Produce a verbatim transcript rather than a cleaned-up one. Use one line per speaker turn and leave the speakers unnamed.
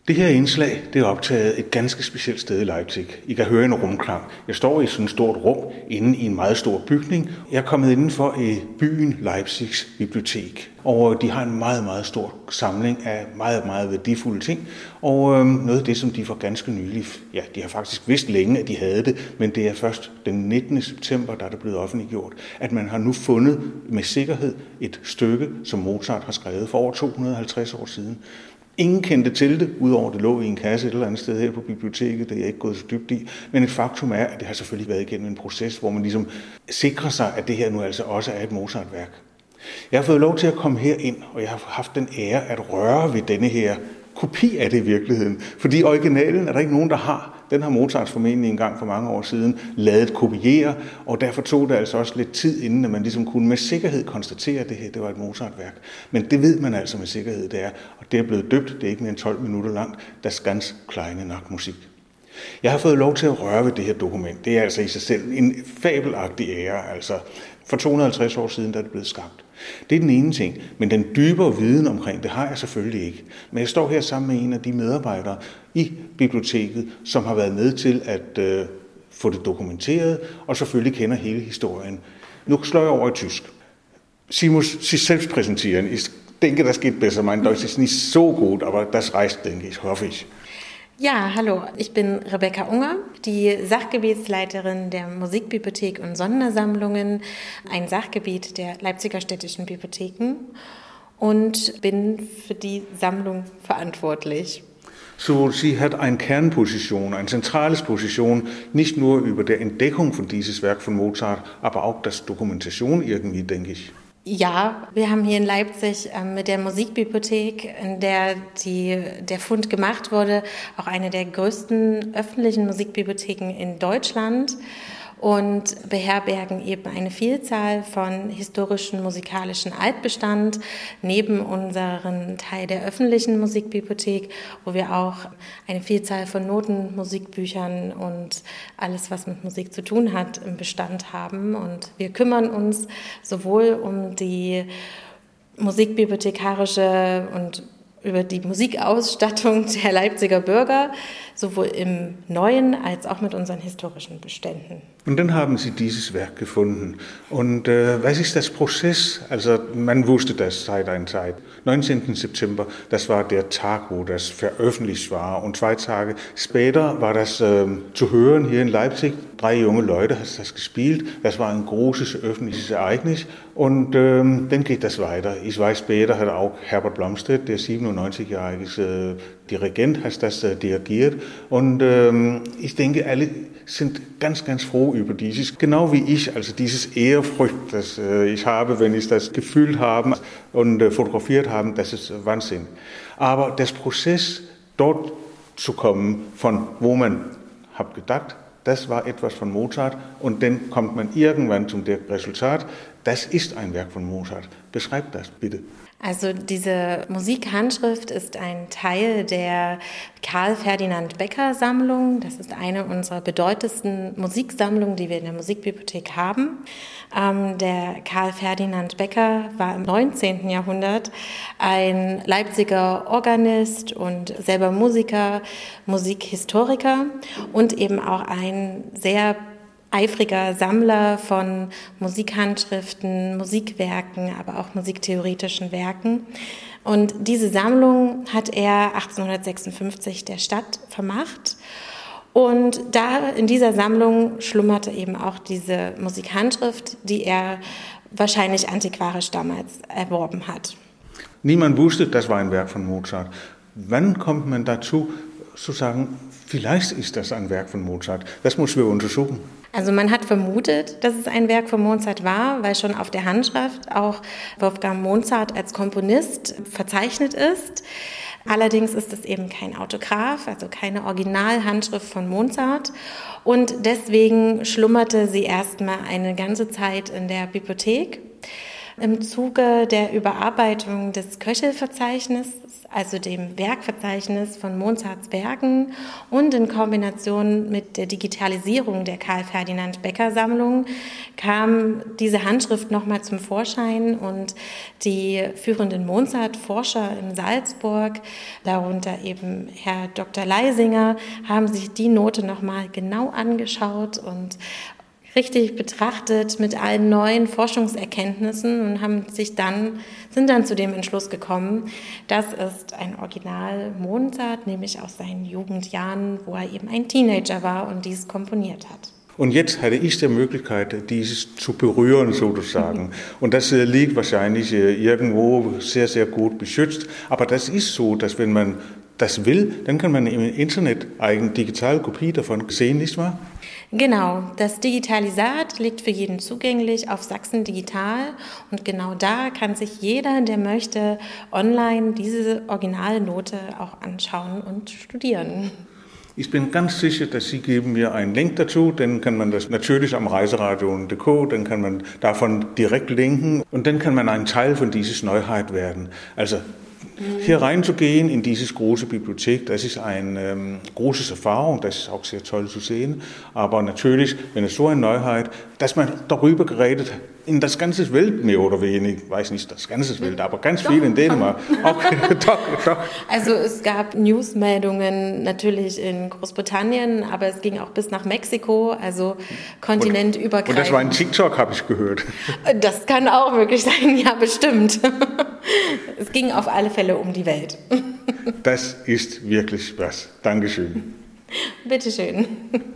Det her indslag, det er optaget et ganske specielt sted i Leipzig. I kan høre en rumklang. Jeg står i sådan et stort rum inde i en meget stor bygning. Jeg er kommet indenfor i byen Leipzigs bibliotek. Og de har en meget, meget stor samling af meget, meget værdifulde ting. Og øhm, noget af det, som de for ganske nylig, ja, de har faktisk vidst længe, at de havde det, men det er først den nittende september, der er det blevet offentliggjort, at man har nu fundet med sikkerhed et stykke, som Mozart har skrevet for over to hundrede og halvtreds år siden. Ingen kendte til det, udover det lå i en kasse et eller andet sted her på biblioteket, det er jeg ikke gået så dybt i. Men et faktum er, at det har selvfølgelig været igennem en proces, hvor man ligesom sikrer sig, at det her nu altså også er et Mozart-værk. Jeg har fået lov til at komme her ind, og jeg har haft den ære at røre ved denne her kopi af det i virkeligheden. Fordi originalen er der ikke nogen, der har. Den har Mozart formentlig en gang for mange år siden ladet kopiere, og derfor tog det altså også lidt tid, inden at man ligesom kunne med sikkerhed konstatere, at det her det var et Mozart-værk. Men det ved man altså med sikkerhed, det er, og det er blevet døbt, det er ikke mere end tolv minutter langt, Das ganz kleine Nachtmusik. Jeg har fået lov til at røre ved det her dokument. Det er altså i sig selv en fabelagtig ære. Altså, for to hundrede og halvtreds år siden der er det blevet skabt. Det er den ene ting, men den dybere viden omkring det har jeg selvfølgelig ikke. Men jeg står her sammen med en af de medarbejdere i biblioteket, som har været med til at øh, få det dokumenteret, og selvfølgelig kender hele historien. Nu slår jeg over i tysk. Sie muss sich selbst präsentieren. Ich denke, das geht besser. Mein Deutsch ist nicht so gut, aber das reicht, denke ich, hoffe ich.
Ja, hallo, ich bin Rebecca Unger, die Sachgebietsleiterin der Musikbibliothek und Sondersammlungen, ein Sachgebiet der Leipziger städtischen Bibliotheken und bin für die Sammlung verantwortlich.
So, sie hat eine Kernposition, eine zentrale Position, nicht nur über der Entdeckung von dieses Werk von Mozart, aber auch das Dokumentation irgendwie, denke ich.
Ja, wir haben hier in Leipzig äh, mit der Musikbibliothek, in der die, der Fund gemacht wurde, auch eine der größten öffentlichen Musikbibliotheken in Deutschland und beherbergen eben eine Vielzahl von historischen musikalischen Altbestand neben unserem Teil der öffentlichen Musikbibliothek, wo wir auch eine Vielzahl von Noten, Musikbüchern und alles, was mit Musik zu tun hat, im Bestand haben. Und wir kümmern uns sowohl um die musikbibliothekarische und über die Musikausstattung der Leipziger Bürger, sowohl im Neuen als auch mit unseren historischen Beständen.
Und dann haben Sie dieses Werk gefunden. Und äh, was ist das Prozess? Also man wusste das seit einer Zeit. neunzehnten September, das war der Tag, wo das veröffentlicht war. Und zwei Tage später war das äh, zu hören hier in Leipzig. Drei junge Leute haben das gespielt. Das war ein großes öffentliches Ereignis. Und ähm, dann geht das weiter. Ich weiß, später hat auch Herbert Blomstedt, der siebenundneunzigjährige äh, Dirigent, hat das äh, dirigiert. Und ähm, ich denke, alle sind ganz, ganz froh über dieses, genau wie ich, also dieses Ehrfurcht, das äh, ich habe, wenn ich das gefühlt habe und äh, fotografiert habe, das ist Wahnsinn. Aber das Prozess, dort zu kommen, von wo man hat gedacht, das war etwas von Mozart und dann kommt man irgendwann zum Resultat, das ist ein Werk von Mozart. Beschreibt das bitte.
Also diese Musikhandschrift ist ein Teil der Karl Ferdinand Becker Sammlung. Das ist eine unserer bedeutendsten Musiksammlungen, die wir in der Musikbibliothek haben. Ähm, der Karl Ferdinand Becker war im neunzehnten Jahrhundert ein Leipziger Organist und selber Musiker, Musikhistoriker und eben auch ein sehr eifriger Sammler von Musikhandschriften, Musikwerken, aber auch musiktheoretischen Werken. Und diese Sammlung hat er achtzehnhundertsechsundfünfzig der Stadt vermacht. Und da in dieser Sammlung schlummerte eben auch diese Musikhandschrift, die er wahrscheinlich antiquarisch damals erworben hat.
Niemand wusste, das war ein Werk von Mozart. Wann kommt man dazu, zu sagen, vielleicht ist das ein Werk von Mozart? Das müssen wir untersuchen.
Also man hat vermutet, dass es ein Werk von Mozart war, weil schon auf der Handschrift auch Wolfgang Mozart als Komponist verzeichnet ist. Allerdings ist es eben kein Autograph, also keine Originalhandschrift von Mozart. Und deswegen schlummerte sie erstmal eine ganze Zeit in der Bibliothek. im Zuge der Überarbeitung des Köchelverzeichnisses, also dem Werkverzeichnis von Mozarts Werken und in Kombination mit der Digitalisierung der Karl-Ferdinand-Becker-Sammlung kam diese Handschrift nochmal zum Vorschein und die führenden Mozart-Forscher in Salzburg, darunter eben Herr Doktor Leisinger, haben sich die Note nochmal genau angeschaut und richtig betrachtet mit allen neuen Forschungserkenntnissen und haben sich dann, sind dann zu dem Entschluss gekommen, das ist ein Original Mozart, nämlich aus seinen Jugendjahren, wo er eben ein Teenager war und dies komponiert hat.
Und jetzt hatte ich die Möglichkeit, dieses zu berühren sozusagen. Und das liegt wahrscheinlich irgendwo sehr, sehr gut beschützt. Aber das ist so, dass wenn man das will, dann kann man im Internet eine digitale Kopie davon sehen, nicht wahr?
Genau, das Digitalisat liegt für jeden zugänglich auf Sachsen Digital und genau da kann sich jeder, der möchte, online diese Originalnote auch anschauen und studieren.
Ich bin ganz sicher, dass Sie geben mir einen Link dazu, dann kann man das natürlich am Reiseradio punkt de, dann kann man davon direkt linken und dann kann man ein Teil von dieser Neuheit werden. Also hier reinzugehen in diese große Bibliothek, das ist eine ähm, große Erfahrung, das ist auch sehr toll zu sehen. Aber natürlich, wenn es so eine Neuheit, dass man darüber geredet hat, in das ganze Welt mehr oder weniger, ich weiß nicht das ganze Welt, aber ganz doch, viel in Dänemark. Auch, doch, doch.
Also es gab Newsmeldungen natürlich in Großbritannien, aber es ging auch bis nach Mexiko, also kontinentübergreifend.
Und das war ein TikTok, habe ich gehört.
Das kann auch möglich sein, ja bestimmt. Es ging auf alle Fälle um die Welt.
Das ist wirklich was. Dankeschön.
Bitteschön.